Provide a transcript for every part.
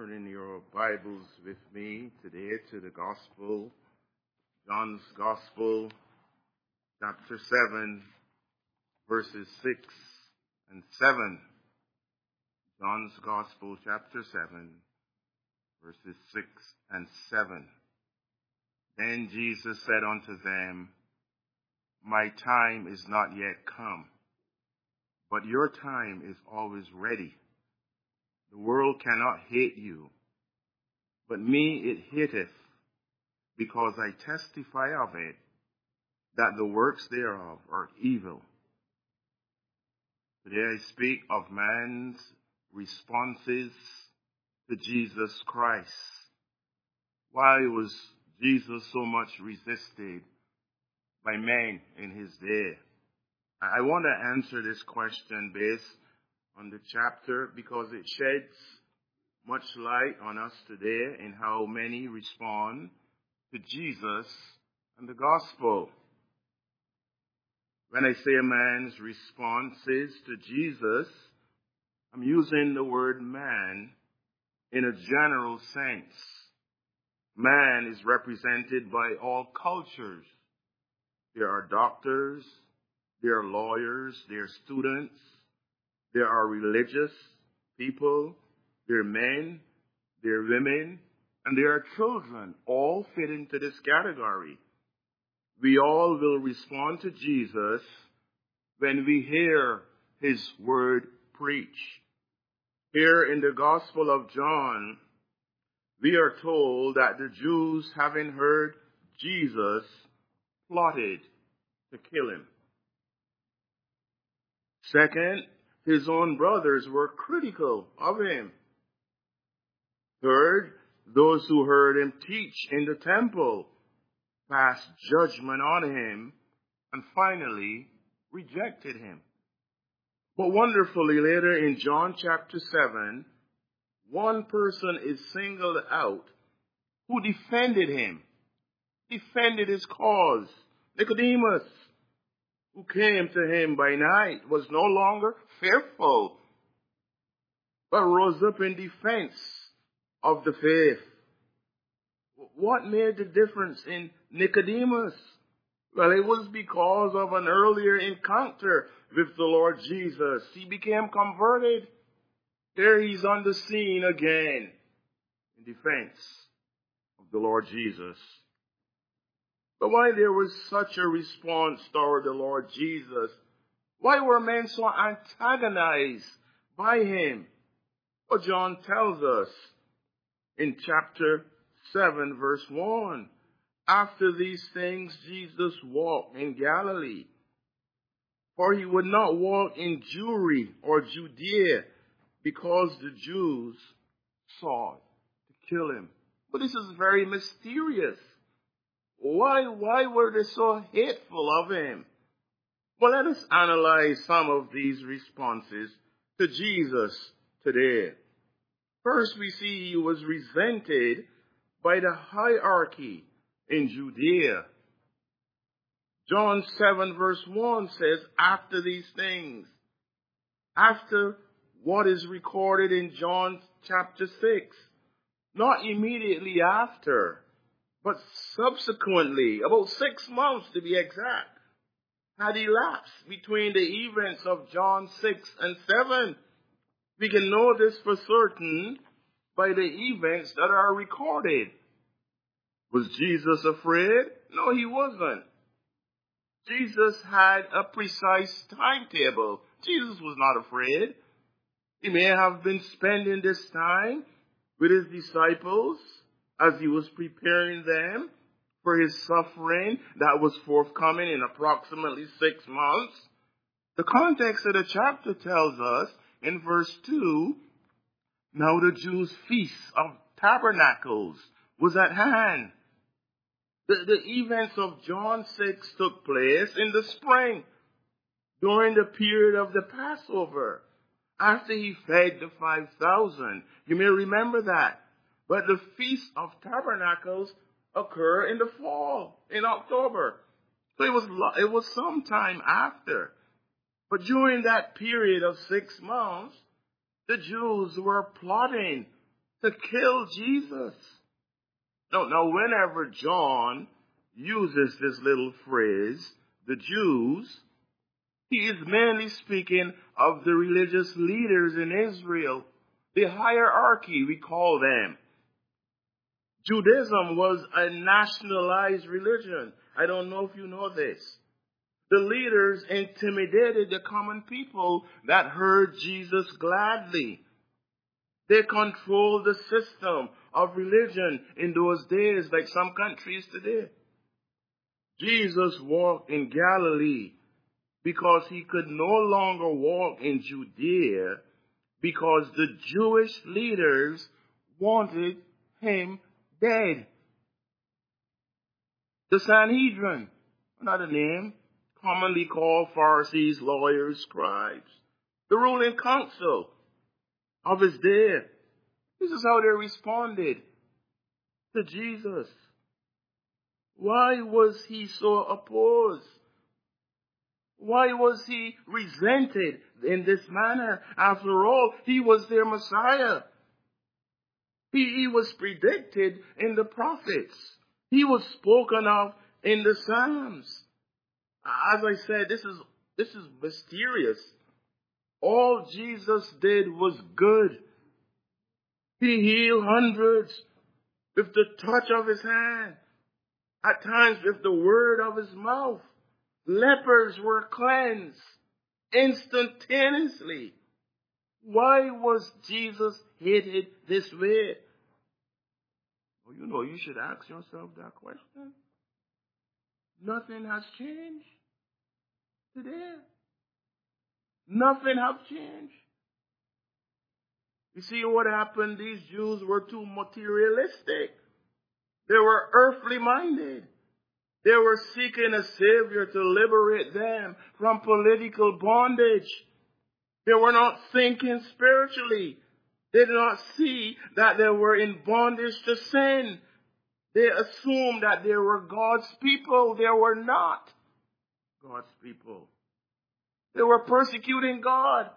turning your Bibles with me today to the Gospel, John's Gospel, chapter 7, verses 6 and 7. John's Gospel, chapter 7, verses 6 and 7. Then Jesus said unto them, My time is not yet come, but your time is always ready. The world cannot hate you, but me it hateth, because I testify of it, that the works thereof are evil. Today I speak of man's responses to Jesus Christ. Why was Jesus so much resisted by men in his day? I want to answer this question based on the chapter because it sheds much light on us today in how many respond to Jesus and the gospel. When I say a man's responses to Jesus, I'm using the word man in a general sense. Man is represented by all cultures. There are doctors, there are lawyers, there are students, there are religious people, there are men, there are women, and there are children, all fit into this category. We all will respond to Jesus when we hear his word preached. Here in the Gospel of John, we are told that the Jews, having heard Jesus, plotted to kill him. Second, his own brothers were critical of him. Third, those who heard him teach in the temple passed judgment on him and finally rejected him. But wonderfully, later in John chapter 7, one person is singled out who defended him, defended his cause. Nicodemus, who came to him by night, was no longer fearful, but rose up in defense of the faith. What made the difference in Nicodemus? Well, it was because of an earlier encounter with the Lord Jesus. He became converted. There he's on the scene again in defense of the Lord Jesus. But why there was such a response toward the Lord Jesus? Why were men so antagonized by him? Well, John tells us in chapter 7, verse 1, after these things Jesus walked in Galilee, for he would not walk in Jewry or Judea, because the Jews sought to kill him. But this is very mysterious. Why were they so hateful of him? Well, let us analyze some of these responses to Jesus today. First, we see he was resented by the hierarchy in Judea. John 7 verse 1 says, after these things, after what is recorded in John chapter 6, not immediately after, but subsequently, about 6 months to be exact, had elapsed between the events of John 6 and 7. We can know this for certain by the events that are recorded. Was Jesus afraid? No, he wasn't. Jesus had a precise timetable. Jesus was not afraid. He may have been spending this time with his disciples as he was preparing them for his suffering that was forthcoming in approximately 6 months. The context of the chapter tells us in verse 2, now the Jews' feast of tabernacles was at hand. The events of John 6 took place in the spring, during the period of the Passover, after he fed the 5,000. You may remember that. But the Feast of Tabernacles occur in the fall, in October. So it was some time after. But during that period of 6 months, the Jews were plotting to kill Jesus. Now, whenever John uses this little phrase, the Jews, he is mainly speaking of the religious leaders in Israel, the hierarchy, we call them. Judaism was a nationalized religion. I don't know if you know this. The leaders intimidated the common people that heard Jesus gladly. They controlled the system of religion in those days, like some countries today. Jesus walked in Galilee because he could no longer walk in Judea because the Jewish leaders wanted him dead. The Sanhedrin, another name, commonly called Pharisees, lawyers, scribes, the ruling council of his day. This is how they responded to Jesus. Why was he so opposed? Why was he resented in this manner? After all, he was their Messiah. He was predicted in the prophets. He was spoken of in the Psalms. As I said, this is mysterious. All Jesus did was good. He healed hundreds with the touch of his hand, at times with the word of his mouth. Lepers were cleansed instantaneously. Why was Jesus hated this way? Well, you should ask yourself that question. Nothing has changed today. Nothing has changed. You see what happened? These Jews were too materialistic. They were earthly minded. They were seeking a Savior to liberate them from political bondage. They were not thinking spiritually. They did not see that they were in bondage to sin. They assumed that they were God's people. They were not God's people. They were persecuting God.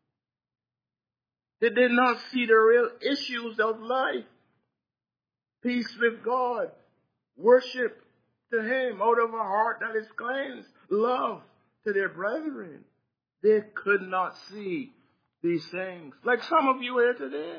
They did not see the real issues of life. Peace with God. Worship to him out of a heart that is cleansed. Love to their brethren. They could not see these things. Like some of you here today.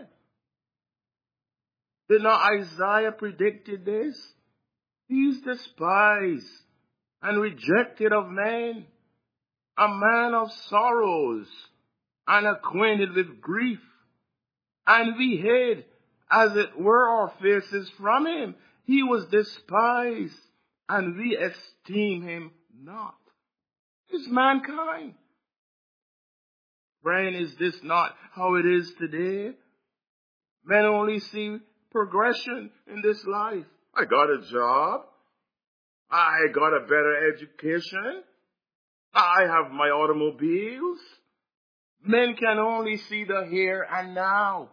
Did not Isaiah predicted this? He is despised and rejected of men, a man of sorrows and acquainted with grief. And we hid, as it were, our faces from him. He was despised, and we esteem him not. It's mankind. Friend, is this not how it is today? Men only see progression in this life. I got a job. I got a better education. I have my automobiles. Men can only see the here and now.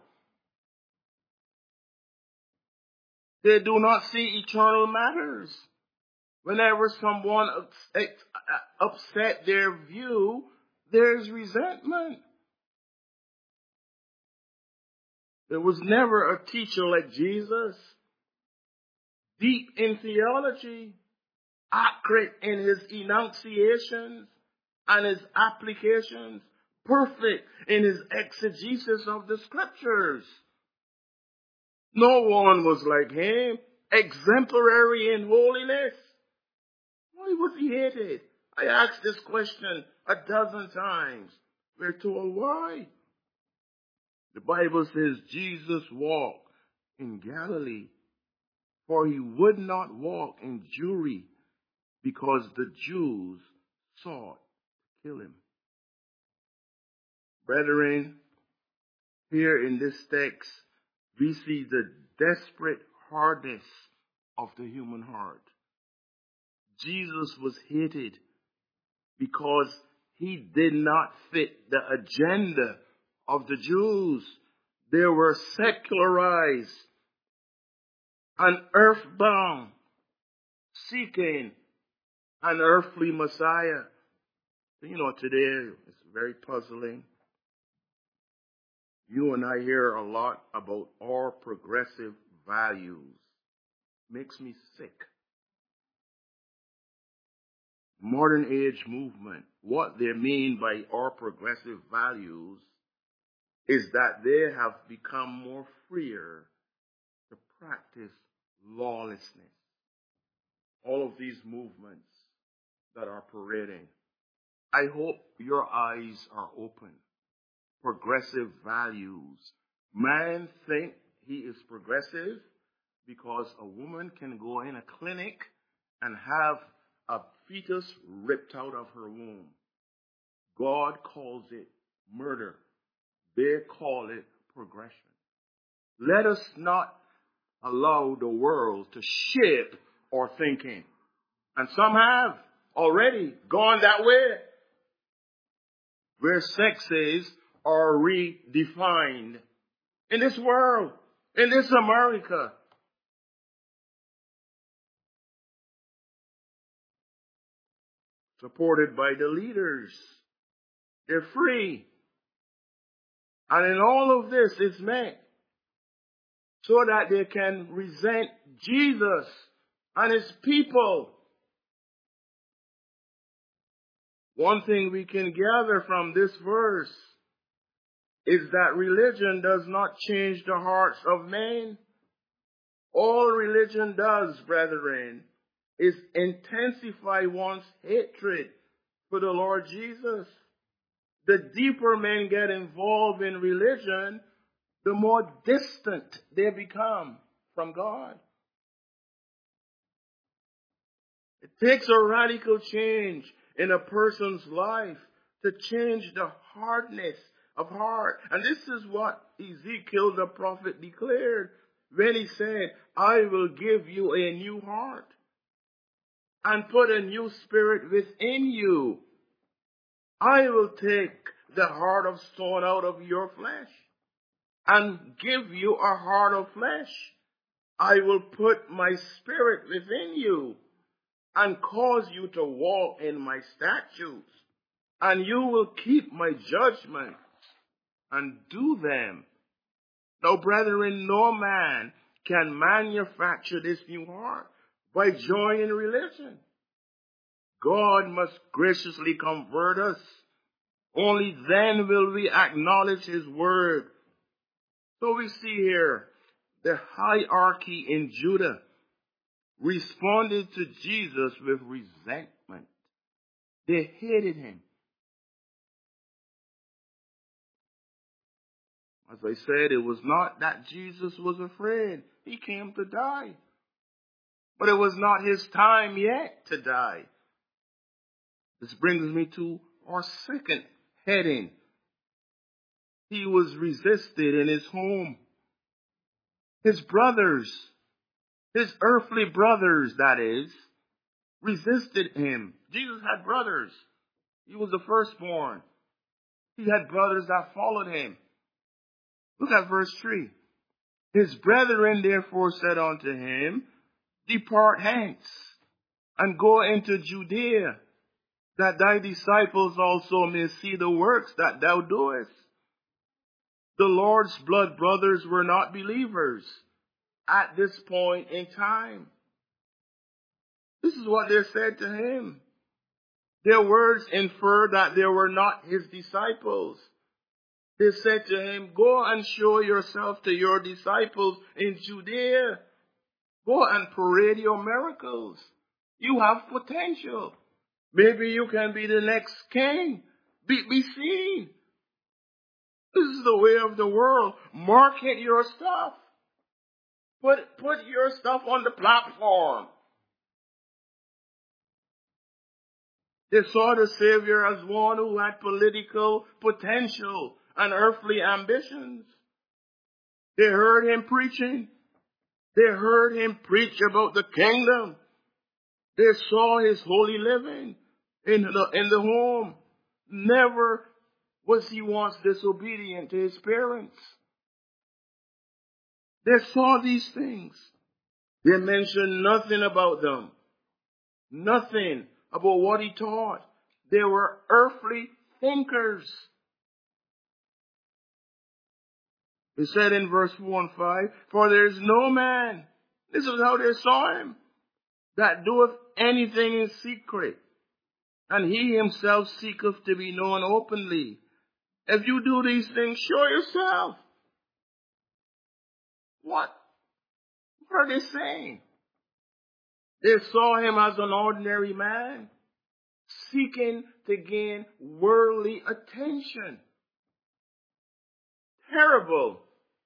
They do not see eternal matters. Whenever someone upset their view, there's resentment. There was never a teacher like Jesus. Deep in theology, accurate in his enunciations and his applications, perfect in his exegesis of the scriptures. No one was like him, exemplary in holiness. Why was he hated? I asked this question 12 times. We're told why. The Bible says Jesus walked in Galilee, for he would not walk in Jewry, because the Jews sought to kill him. Brethren, here in this text, we see the desperate hardness of the human heart. Jesus was hated because he did not fit the agenda of the Jews. They were secularized and earthbound, seeking an earthly Messiah. Today it's very puzzling. You and I hear a lot about our progressive values. Makes me sick. Modern age movement, what they mean by our progressive values is that they have become more freer to practice lawlessness. All of these movements that are parading. I hope your eyes are open. Progressive values. Man think he is progressive because a woman can go in a clinic and have a fetus ripped out of her womb. God calls it murder. They call it progression. Let us not allow the world to shape our thinking. And some have already gone that way, where sexes are redefined in this world, in this America. Supported by the leaders. They're free. And in all of this is meant so that they can resent Jesus and his people. One thing we can gather from this verse is that religion does not change the hearts of men. All religion does, brethren, is intensify one's hatred for the Lord Jesus. The deeper men get involved in religion, the more distant they become from God. It takes a radical change in a person's life to change the hardness of heart. And this is what Ezekiel the prophet declared when he said, I will give you a new heart and put a new spirit within you. I will take the heart of stone out of your flesh and give you a heart of flesh. I will put my spirit within you and cause you to walk in my statutes, and you will keep my judgments and do them. Now, brethren, no man can manufacture this new heart by joining religion. God must graciously convert us. Only then will we acknowledge his word. So we see here the hierarchy in Judah responded to Jesus with resentment. They hated him. As I said, it was not that Jesus was afraid. He came to die. But it was not his time yet to die. This brings me to our second heading. He was resisted in his home. His brothers, his earthly brothers, that is, resisted him. Jesus had brothers. He was the firstborn. He had brothers that followed him. Look at verse 3. His brethren therefore said unto him, Depart hence, and go into Judea, that thy disciples also may see the works that thou doest. The Lord's blood brothers were not believers at this point in time. This is what they said to him. Their words infer that they were not his disciples. They said to him, Go and show yourself to your disciples in Judea. Go and parade your miracles. You have potential. Maybe you can be the next king. Be seen. This is the way of the world. Market your stuff. Put your stuff on the platform. They saw the Savior as one who had political potential and earthly ambitions. They heard him preaching. They heard him preach about the kingdom. They saw his holy living in the home. Never was he once disobedient to his parents. They saw these things. They mentioned nothing about them. Nothing about what he taught. They were earthly thinkers. He said in verse 4 and 5, for there is no man, this is how they saw him, that doeth anything in secret, and he himself seeketh to be known openly. If you do these things, show yourself. What are they saying? They saw him as an ordinary man, seeking to gain worldly attention. Terrible.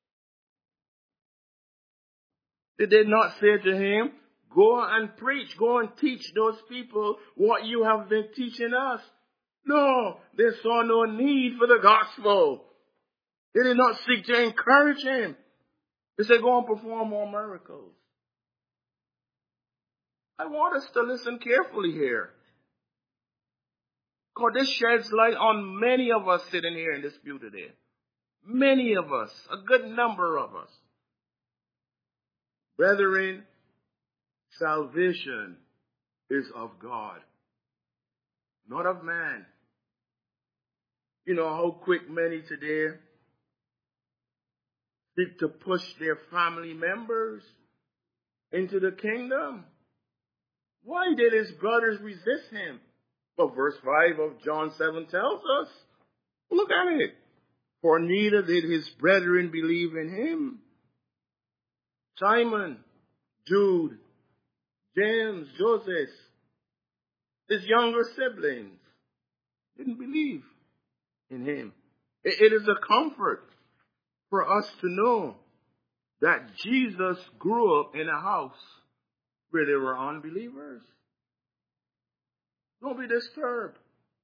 Did they not say to him, go and preach, go and teach those people what you have been teaching us? No, they saw no need for the gospel. They did not seek to encourage him. They said, go and perform more miracles. I want us to listen carefully here, because this sheds light on many of us sitting here in this pew today. Many of us, a good number of us. Brethren, salvation is of God, not of man. You know how quick many today seek to push their family members into the kingdom. Why did his brothers resist him? Well, verse 5 of John 7 tells us. Look at it. For neither did his brethren believe in him. Simon, Jude, James, Joseph, his younger siblings, didn't believe in him. It is a comfort for us to know that Jesus grew up in a house where there were unbelievers. Don't be disturbed.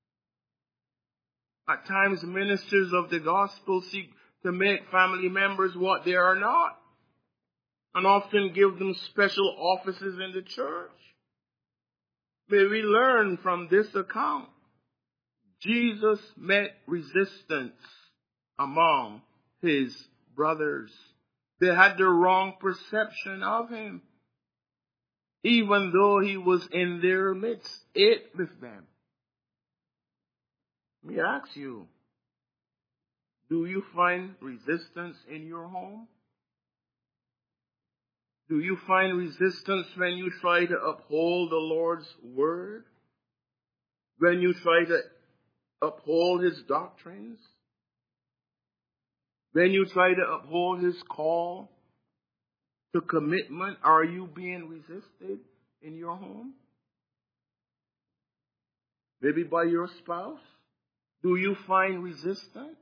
At times, ministers of the gospel seek to make family members what they are not, and often give them special offices in the church. May we learn from this account. Jesus met resistance among his brothers. They had the wrong perception of him, even though he was in their midst, ate with them. Let me ask you, do you find resistance in your home? Do you find resistance when you try to uphold the Lord's word? When you try to uphold his doctrines? When you try to uphold his call to commitment, are you being resisted in your home? Maybe by your spouse? Do you find resistance?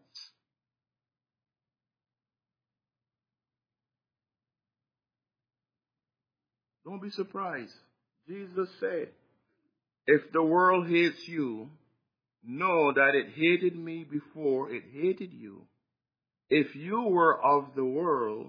Don't be surprised. Jesus said, if the world hates you, know that it hated me before it hated you. If you were of the world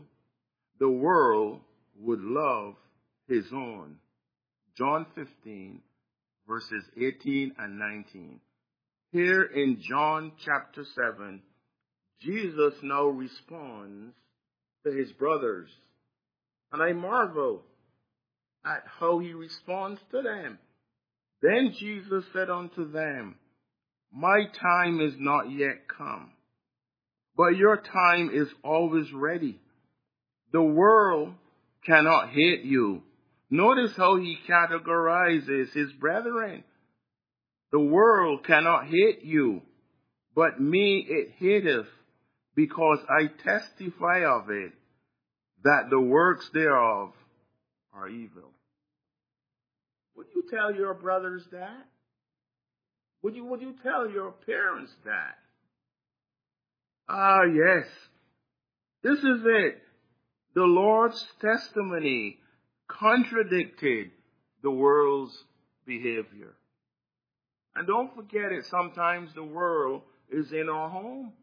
would love his own. John 15, verses 18 and 19. Here in John chapter 7, Jesus now responds to his brothers. And I marvel at how he responds to them. Then Jesus said unto them, my time is not yet come, but your time is always ready. The world cannot hate you. Notice how he categorizes his brethren. The world cannot hate you, but me it hateth, because I testify of it, that the works thereof are evil. Would you tell your brothers that? Would you tell your parents that? Ah, yes. This is it. The Lord's testimony contradicted the world's behavior. And don't forget it, sometimes the world is in our home.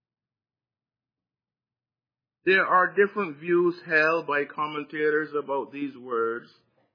There are different views held by commentators about these words.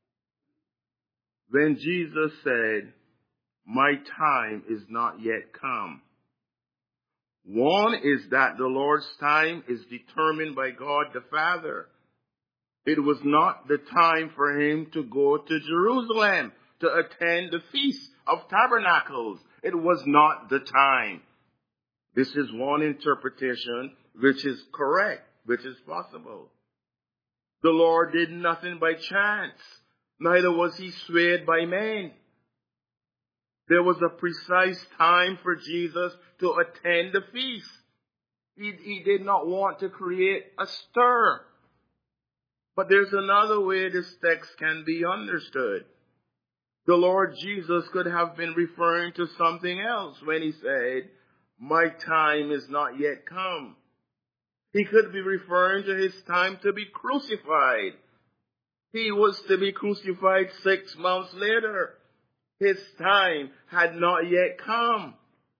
When Jesus said, my time is not yet come. One is that the Lord's time is determined by God the Father. It was not the time for him to go to Jerusalem to attend the Feast of Tabernacles. It was not the time. This is one interpretation which is correct, which is possible. The Lord did nothing by chance, neither was he swayed by men. There was a precise time for Jesus to attend the feast. He did not want to create a stir. But there's another way this text can be understood. The Lord Jesus could have been referring to something else when he said, "My time is not yet come." He could be referring to his time to be crucified. He was to be crucified 6 months later. His time had not yet come.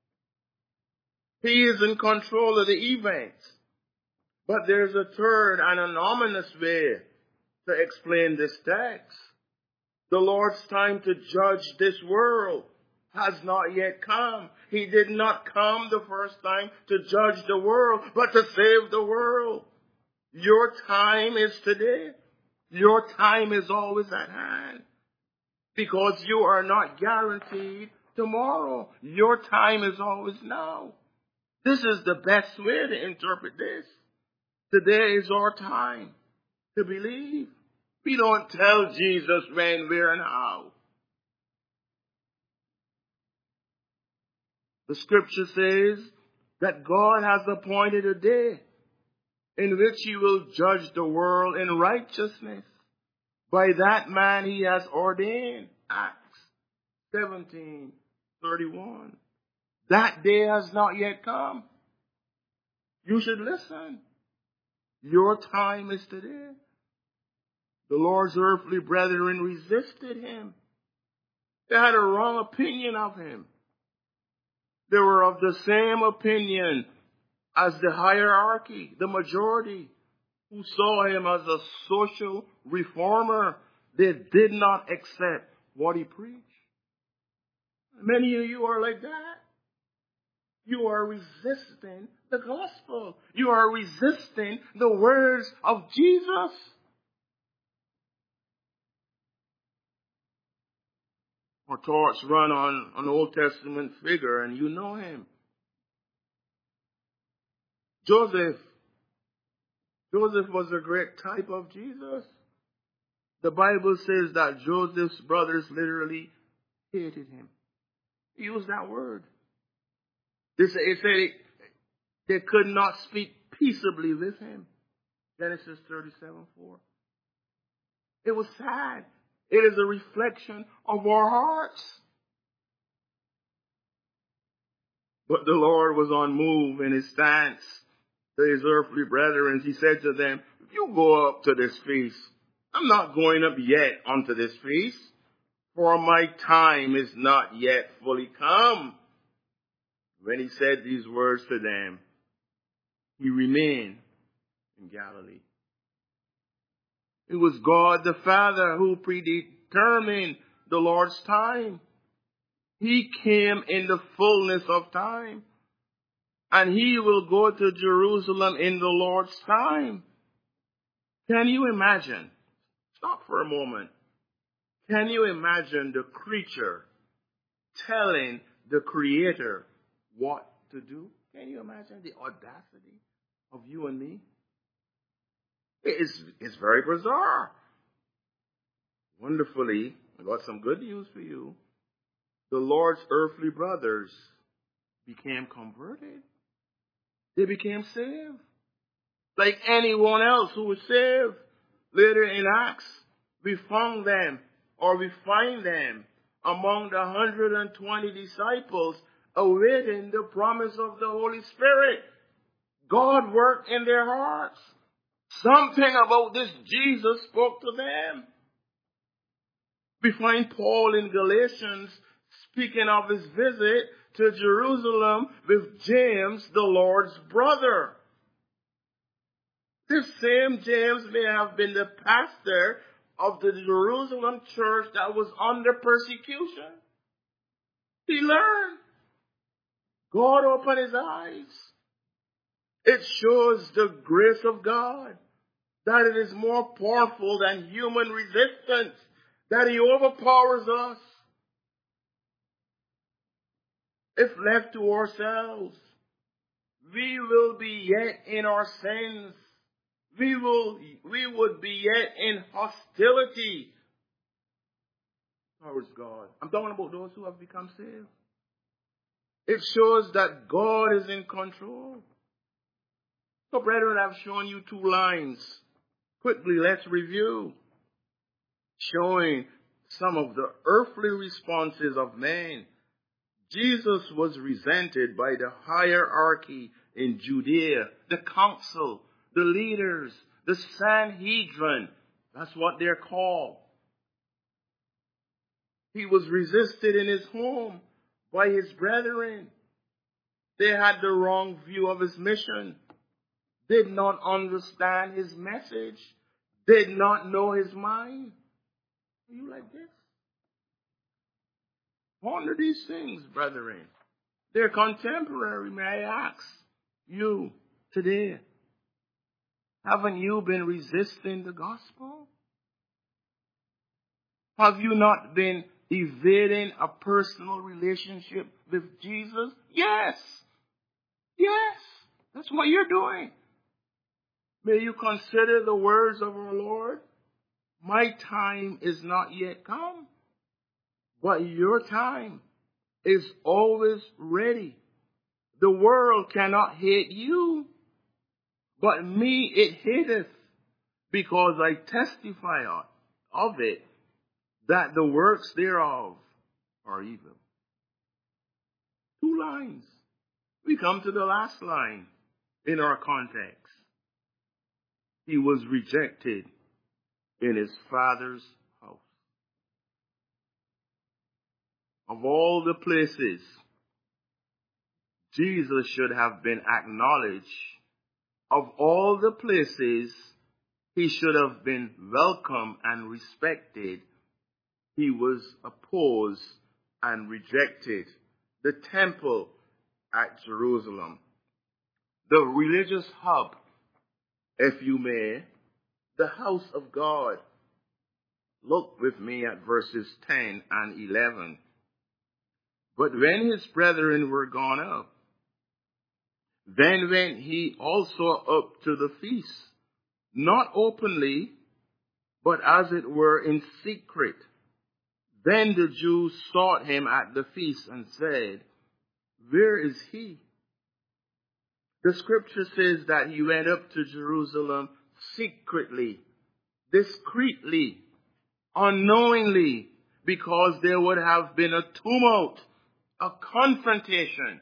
He is in control of the events. But there's a third and an ominous way to explain this text. The Lord's time to judge this world has not yet come. He did not come the first time to judge the world, but to save the world. Your time is today. Your time is always at hand. Because you are not guaranteed tomorrow. Your time is always now. This is the best way to interpret this. Today is our time to believe. We don't tell Jesus when, where, and how. The scripture says that God has appointed a day in which he will judge the world in righteousness. By that man he has ordained. Acts 17:31. That day has not yet come. You should listen. Your time is today. The Lord's earthly brethren resisted him. They had a wrong opinion of him. They were of the same opinion as the hierarchy, the majority, who saw him as a social reformer. They did not accept what he preached. Many of you are like that. You are resisting the gospel. You are resisting the words of Jesus. Our thoughts run on an Old Testament figure, and you know him. Joseph. Joseph was a great type of Jesus. The Bible says that Joseph's brothers literally hated him. He used that word. It said they could not speak peaceably with him. Genesis 37:4. It was sad. It is a reflection of our hearts. But the Lord was unmoved in his stance to his earthly brethren. He said to them, "If you go up to this feast, I'm not going up yet unto this feast, for my time is not yet fully come." When he said these words to them, he remained in Galilee. It was God the Father who predetermined the Lord's time. He came in the fullness of time. And he will go to Jerusalem in the Lord's time. Can you imagine? Stop for a moment. Can you imagine the creature telling the Creator what to do? Can you imagine the audacity of you and me? It's very bizarre. Wonderfully, I got some good news for you. The Lord's earthly brothers became converted. They became saved. Like anyone else who was saved. Later in Acts, we find them among the 120 disciples awaiting the promise of the Holy Spirit. God worked in their hearts. Something about this Jesus spoke to them. We find Paul in Galatians speaking of his visit to Jerusalem with James, the Lord's brother. This same James may have been the pastor of the Jerusalem church that was under persecution. He learned. God opened his eyes. It shows the grace of God, that it is more powerful than human resistance, that he overpowers us. If left to ourselves, we will be yet in our sins. We would be yet in hostility towards God. I'm talking about those who have become saved. It shows that God is in control. So, brethren, I've shown you 2 lines. Quickly, let's review. Showing some of the earthly responses of man. Jesus was resented by the hierarchy in Judea, the council, the leaders, the Sanhedrin. That's what they're called. He was resisted in his home by his brethren. They had the wrong view of his mission, did not understand his message, did not know his mind. Are you like this? Ponder these things, brethren. They're contemporary, may I ask you today. Haven't you been resisting the gospel? Have you not been evading a personal relationship with Jesus? Yes. Yes. That's what you're doing. May you consider the words of our Lord. My time is not yet come, but your time is always ready. The world cannot hate you, but me it hateth, because I testify of it, that the works thereof are evil. 2 lines. We come to the last line in our context. He was rejected in his Father's house. Of all the places Jesus should have been acknowledged, of all the places he should have been welcomed and respected, he was opposed and rejected. The temple at Jerusalem, the religious hub, if you may, the house of God. Look with me at verses 10 and 11. But when his brethren were gone up, then went he also up to the feast, not openly, but as it were in secret. Then the Jews sought him at the feast and said, Where is he? The scripture says that he went up to Jerusalem secretly, discreetly, unknowingly, because there would have been a tumult, a confrontation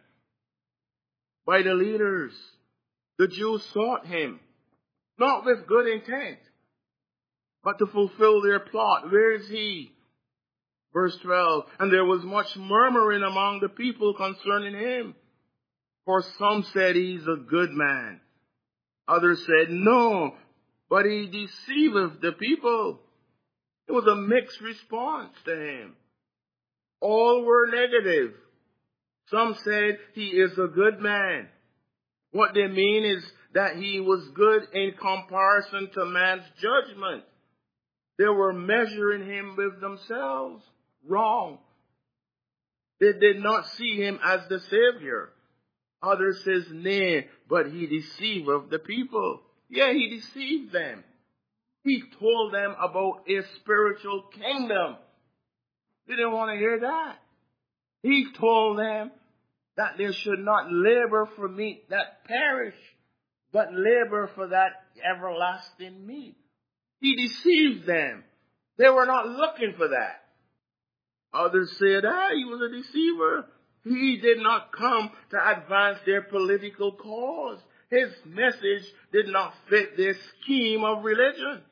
by the leaders. The Jews sought him, not with good intent, but to fulfill their plot. Where is he? Verse 12, and there was much murmuring among the people concerning him. For some said he's a good man. Others said, no, but he deceiveth the people. It was a mixed response to him. All were negative. Some said he is a good man. What they mean is that he was good in comparison to man's judgment. They were measuring him with themselves. Wrong. They did not see him as the Savior. Others says, nay, but he deceiveth the people. Yeah, he deceived them. He told them about a spiritual kingdom. They didn't want to hear that. He told them that they should not labor for meat that perish, but labor for that everlasting meat. He deceived them. They were not looking for that. Others said, he was a deceiver. He did not come to advance their political cause. His message did not fit their scheme of religion.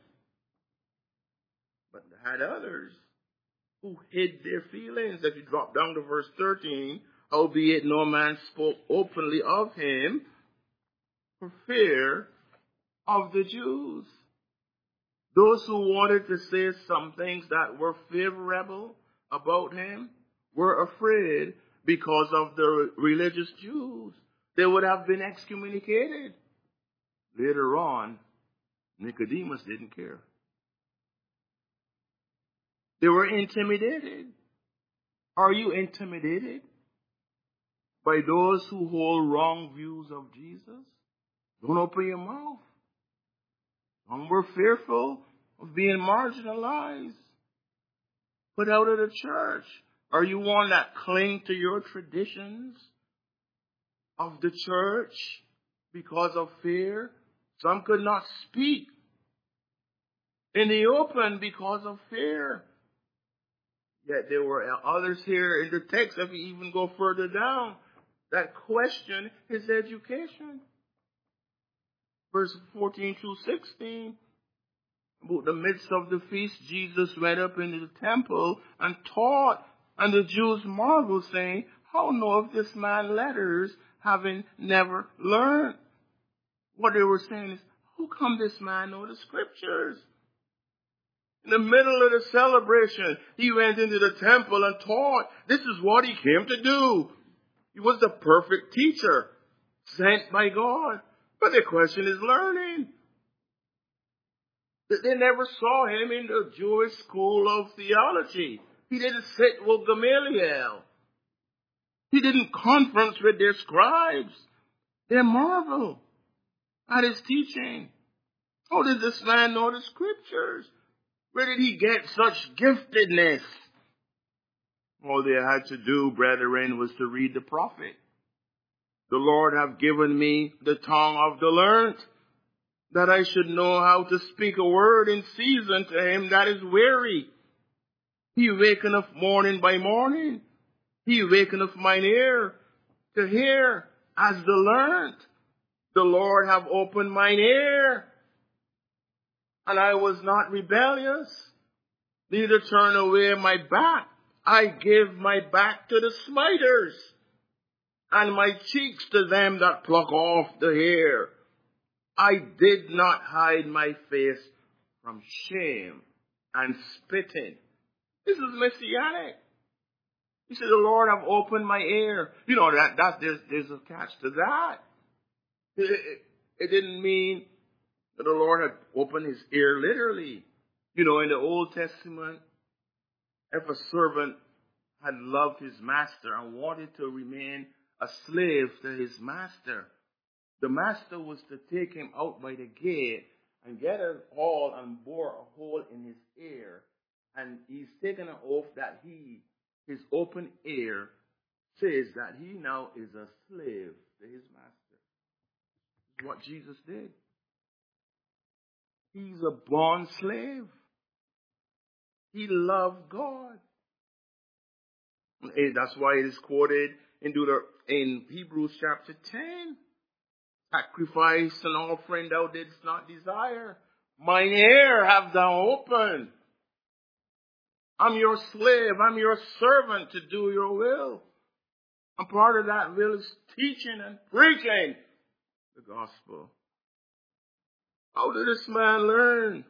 But they had others who hid their feelings. If you drop down to verse 13, albeit no man spoke openly of him for fear of the Jews. Those who wanted to say some things that were favorable about him were afraid because of the religious Jews. They would have been excommunicated. Later on, Nicodemus didn't care. They were intimidated. Are you intimidated by those who hold wrong views of Jesus? Don't open your mouth. Some were fearful of being marginalized, put out of the church. Are you one that cling to your traditions of the church because of fear? Some could not speak in the open because of fear. Yet there were others here in the text, if you even go further down, that question his education. Verse 14 through 16. About the midst of the feast, Jesus went up into the temple and taught, and the Jews marveled, saying, how knoweth this man letters, having never learned? What they were saying is, how come this man know the scriptures? In the middle of the celebration, he went into the temple and taught. This is what he came to do. He was the perfect teacher, sent by God. But the question is learning. They never saw him in the Jewish school of theology. He didn't sit with Gamaliel. He didn't conference with their scribes. They marvel at his teaching. How did this man know the scriptures? Where did he get such giftedness? All they had to do, brethren, was to read the prophet. The Lord hath given me the tongue of the learned, that I should know how to speak a word in season to him that is weary. He wakeneth morning by morning. He wakeneth mine ear to hear as the learned. The Lord hath opened mine ear, and I was not rebellious, neither turn away my back. I give my back to the smiters, and my cheeks to them that pluck off the hair. I did not hide my face from shame and spitting. This is messianic. He said, the Lord have opened my ear. You know, there's a catch to that. It didn't mean that the Lord had opened his ear literally. You know, in the Old Testament, if a servant had loved his master and wanted to remain a slave to his master, the master was to take him out by the gate and get an awl and bore a hole in his ear. And he's taken an oath that his open ear says that he now is a slave to his master. This is what Jesus did. He's a born slave. He loved God. And that's why it is quoted in Hebrews chapter 10. Sacrifice and offering thou didst not desire. Mine ear have thou opened. I'm your slave. I'm your servant to do your will. And part of that will is teaching and preaching the gospel. How did this man learn?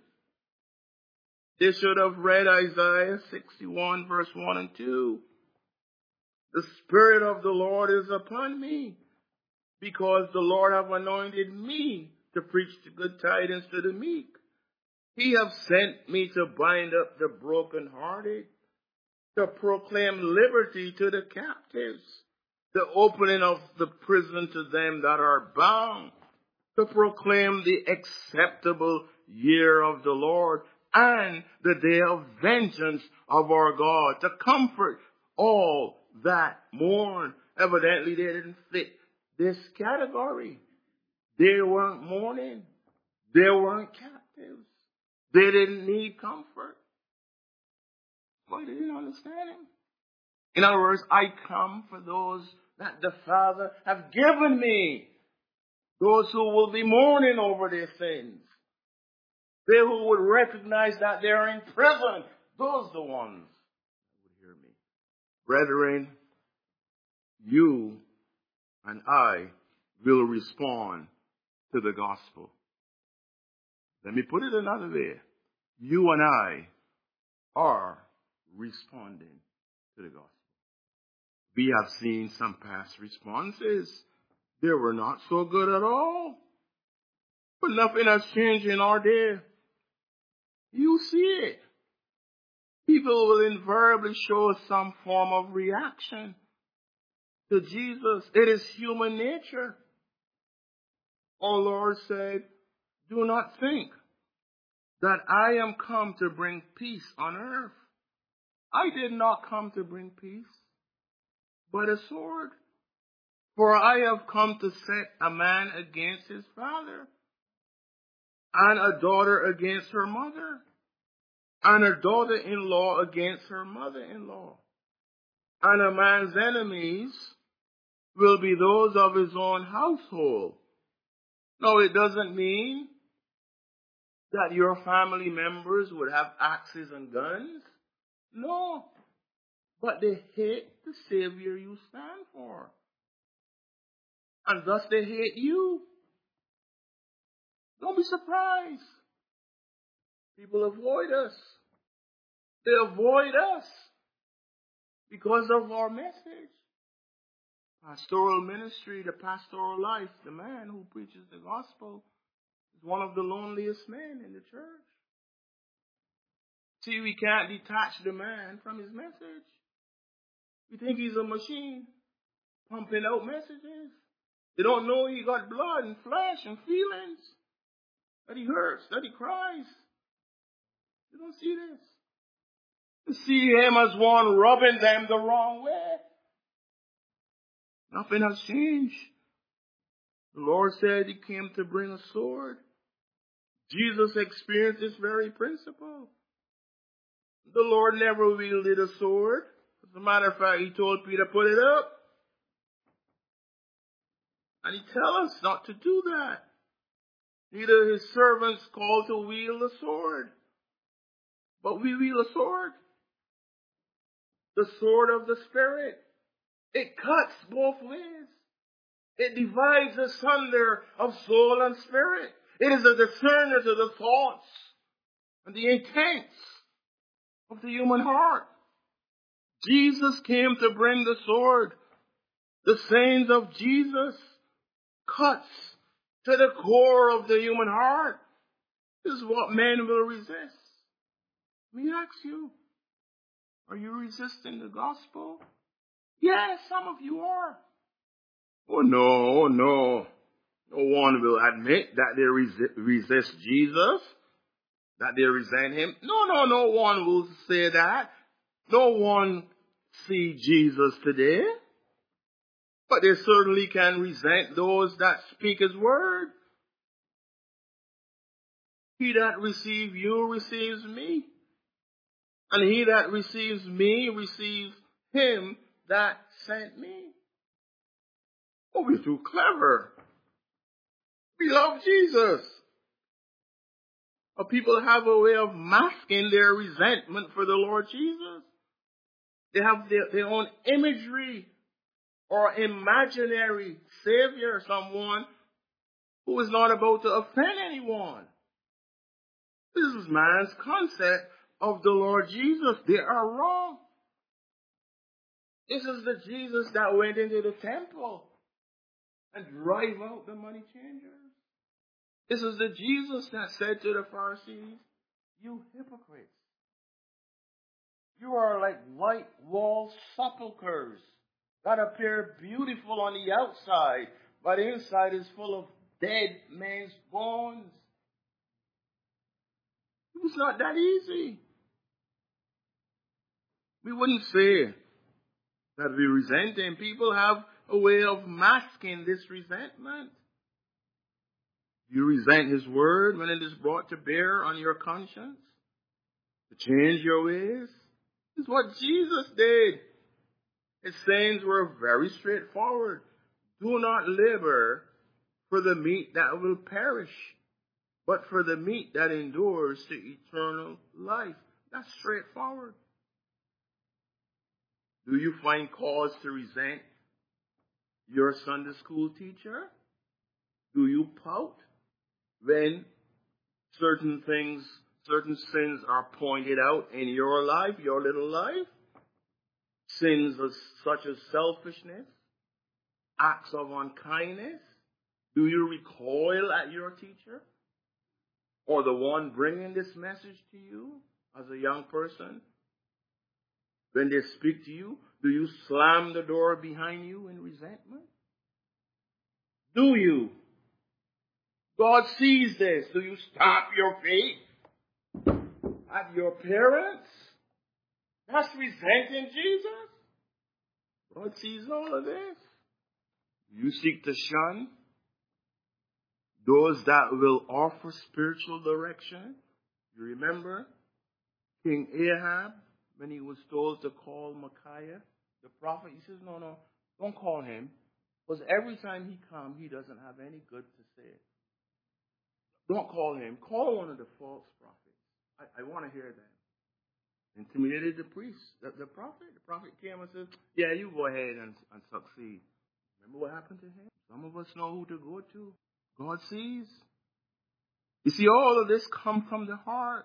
They should have read Isaiah 61 verse 1 and 2. The Spirit of the Lord is upon me, because the Lord hath anointed me to preach the good tidings to the meek. He hath sent me to bind up the brokenhearted, to proclaim liberty to the captives, the opening of the prison to them that are bound, to proclaim the acceptable year of the Lord and the day of vengeance of our God, to comfort all that mourn. Evidently, they didn't fit this category. They weren't mourning. They weren't captives. They didn't need comfort. Why they didn't understand him? In other words, I come for those that the Father have given me. Those who will be mourning over their sins. They who would recognize that they are in prison. Those are the ones that would hear me. Brethren, you and I will respond to the gospel. Let me put it another way. You and I are responding to the gospel. We have seen some past responses. They were not so good at all. But nothing has changed in our day. You see it. People will invariably show some form of reaction. to Jesus. It is human nature. Our Lord said, do not think that I am come to bring peace on earth. I did not come to bring peace, but a sword. For I have come to set a man against his father, and a daughter against her mother, and a daughter-in-law against her mother-in-law. And a man's enemies will be those of his own household. No, it doesn't mean that your family members would have axes and guns. No, but they hate the Savior you stand for. And thus they hate you. Don't be surprised. People avoid us. They avoid us because of our message. Pastoral ministry, the pastoral life, the man who preaches the gospel is one of the loneliest men in the church. See, we can't detach the man from his message. We think he's a machine pumping out messages. They don't know he got blood and flesh and feelings, that he hurts, that he cries. They don't see this. They see him as one rubbing them the wrong way. Nothing has changed. The Lord said he came to bring a sword. Jesus experienced this very principle. The Lord never wielded a sword. As a matter of fact, he told Peter, put it up. And he tells us not to do that. Neither his servants called to wield a sword. But we wield a sword. The sword of the Spirit. It cuts both ways. It divides asunder of soul and spirit. It is a discerner to the thoughts and the intents of the human heart. Jesus came to bring the sword. The sayings of Jesus cuts to the core of the human heart. This is what men will resist. Let me ask you, are you resisting the gospel? Yes, some of you are. Oh no, no. No one will admit that they resist Jesus, that they resent him. No one will say that. No one see Jesus today. But they certainly can resent those that speak his word. He that receives you receives me. And he that receives me receives him that sent me. Oh, we're too clever. We love Jesus. But people have a way of masking their resentment for the Lord Jesus. They have their own imagery or imaginary savior, someone who is not about to offend anyone. This is man's concept of the Lord Jesus. They are wrong. This is the Jesus that went into the temple and drive out the money changers. This is the Jesus that said to the Pharisees, you hypocrites, you are like white wall sepulchres that appear beautiful on the outside, but the inside is full of dead men's bones. It's not that easy. We wouldn't say that we resent him. People have a way of masking this resentment. You resent his word when it is brought to bear on your conscience to change your ways. This is what Jesus did. His sayings were very straightforward. Do not labor for the meat that will perish, but for the meat that endures to eternal life. That's straightforward. Do you find cause to resent your Sunday school teacher? Do you pout when certain things, certain sins are pointed out in your life, your little life? Sins such as selfishness, acts of unkindness. Do you recoil at your teacher or the one bringing this message to you as a young person? When they speak to you, do you slam the door behind you in resentment? Do you? God sees this. Do you stamp your feet at your parents? That's resenting Jesus. God sees all of this. You seek to shun those that will offer spiritual direction. You remember King Ahab, when he was told to call Micaiah, the prophet, he says, no, don't call him. Because every time he comes, he doesn't have any good to say. Don't call him. Call one of the false prophets. I want to hear that. Intimidated the priest, the prophet. The prophet came and said, yeah, you go ahead and succeed. Remember what happened to him? Some of us know who to go to. God sees. You see, all of this comes from the heart.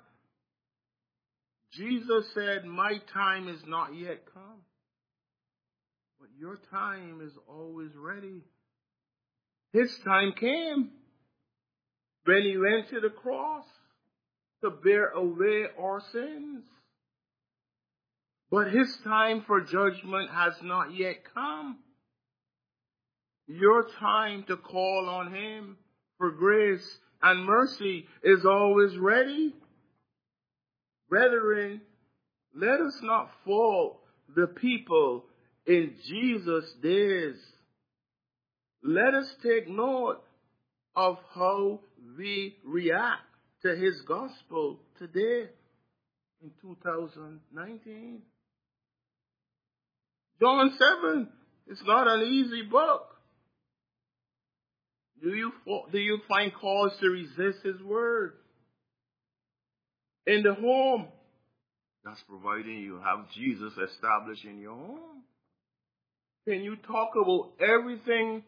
Jesus said, my time is not yet come. But your time is always ready. His time came when he went to the cross to bear away our sins. But his time for judgment has not yet come. Your time to call on him for grace and mercy is always ready. Brethren, let us not fault the people in Jesus' days. Let us take note of how we react to his gospel today in 2019. John 7 is not an easy book. Do you find cause to resist his word? In the home, that's providing you have Jesus established in your home. Can you talk about everything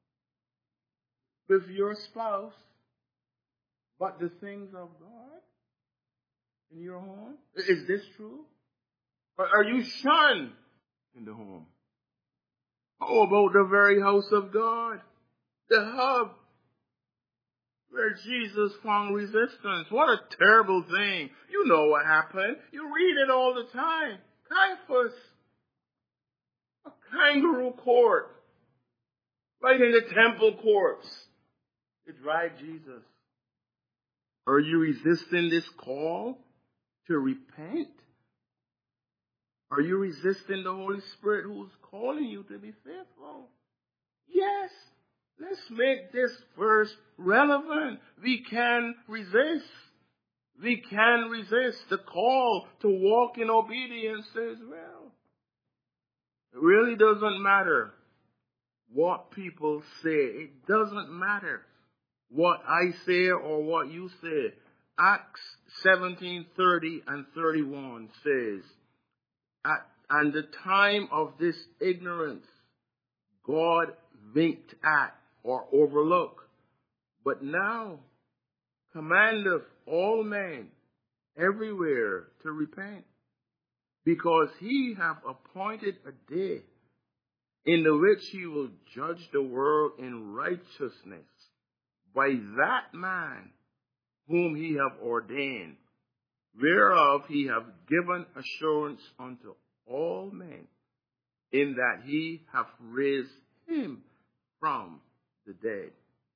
with your spouse but the things of God in your home? Is this true? Or are you shunned in the home? How about the very house of God? The hub where Jesus found resistance. What a terrible thing. You know what happened. You read it all the time. Caiaphas, a kangaroo court, right in the temple courts. to drive Jesus? Are you resisting this call to repent? Are you resisting the Holy Spirit who's calling you to be faithful? Yes. Let's make this verse relevant. We can resist. We can resist the call to walk in obedience as well. It really doesn't matter what people say. It doesn't matter what I say or what you say. Acts 17:30 and 31 says, "And the time of this ignorance God winked at or overlooked, but now commandeth all men everywhere to repent, because he hath appointed a day in the which he will judge the world in righteousness by that man whom he hath ordained, whereof he hath given assurance unto all men, in that he hath raised him from the dead."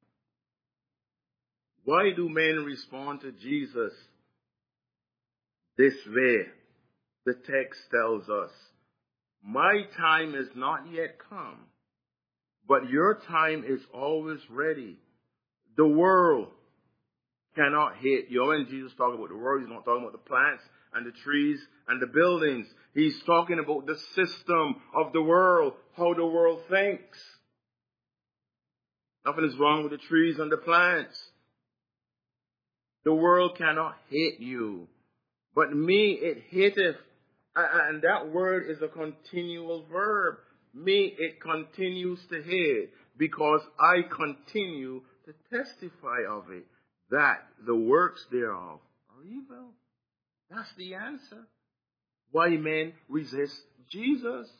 Why do men respond to Jesus this way? The text tells us, "My time is not yet come, but your time is always ready." The world cannot hate you. When Jesus talks about the world, he's not talking about the plants and the trees and the buildings. He's talking about the system of the world, how the world thinks. Nothing is wrong with the trees and the plants. The world cannot hate you, but me it hateth. And that word is a continual verb. Me it continues to hate, because I continue to testify of it, that the works thereof are evil. That's the answer. Why men resist Jesus.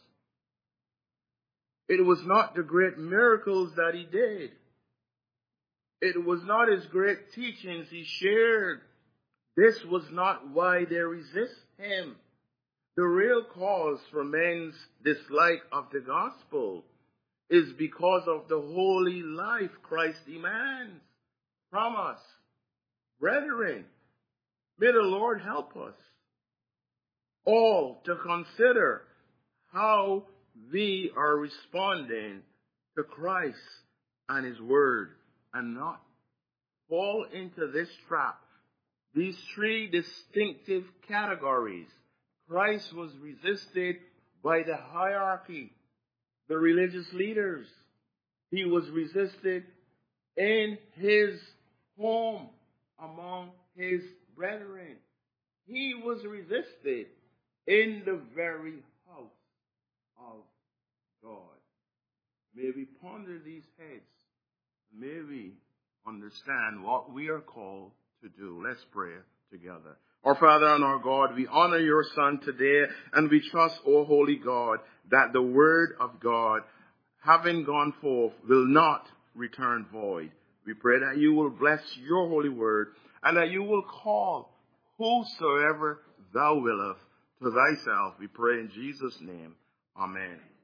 It was not the great miracles that he did. It was not his great teachings he shared. This was not why they resist him. The real cause for men's dislike of the gospel is because of the holy life Christ demands from us. Brethren, may the Lord help us all to consider how we are responding to Christ and His Word and not fall into this trap. These three distinctive categories. Christ was resisted by the hierarchy, the religious leaders. He was resisted in His home among His brethren. He was resisted in the very house of God. May we ponder these heads. May we understand what we are called to do. Let's pray together. Our Father and our God, we honor your Son today, and we trust, O Holy God, that the word of God, having gone forth, will not return void. We pray that you will bless your holy word, and that you will call whosoever thou willest to thyself. We pray in Jesus' name. Amen.